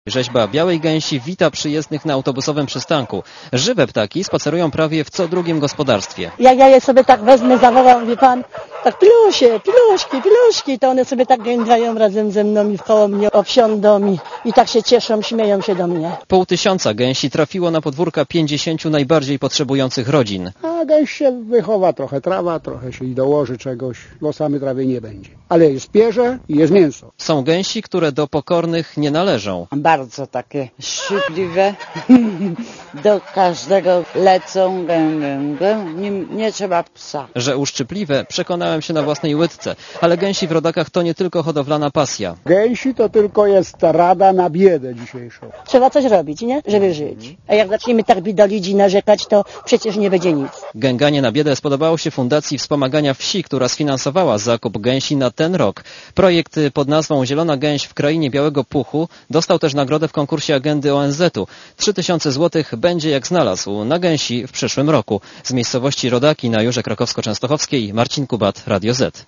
Rzeźba białej gęsi wita przyjezdnych na autobusowym przystanku. Żywe ptaki spacerują prawie w co drugim gospodarstwie. Jak ja je sobie tak wezmę, zawołam, wie pan, tak pilusie, piluszki, piluszki, to one sobie tak gędzają razem ze mną i wkoło mnie obsiądą i tak się cieszą, śmieją się do mnie. 500 gęsi trafiło na podwórka 50 najbardziej potrzebujących rodzin. A gęś się wychowa, trochę trawa, trochę się i dołoży czegoś, losami trawy nie będzie. Ale jest pierze i jest mięso. Są gęsi, które do pokornych nie należą. Bardzo takie szczypliwe, do każdego lecą, nie trzeba psa. Że uszczypliwe przekonałem się na własnej łydce, ale gęsi w rodakach to nie tylko hodowlana pasja. Gęsi to tylko jest rada na biedę dzisiejszą. Trzeba coś robić, nie? Żeby żyć. A jak zaczniemy tak bidolić i narzekać, to przecież nie będzie nic. Gęganie na biedę spodobało się Fundacji Wspomagania Wsi, która sfinansowała zakup gęsi na ten rok. Projekt pod nazwą Zielona Gęś w Krainie Białego Puchu dostał też nagrodę w konkursie agendy ONZ-u. 3000 zł będzie jak znalazł na gęsi w przyszłym roku. Z miejscowości Rodaki na Jurze Krakowsko-Częstochowskiej Marcin Kubat, Radio Z.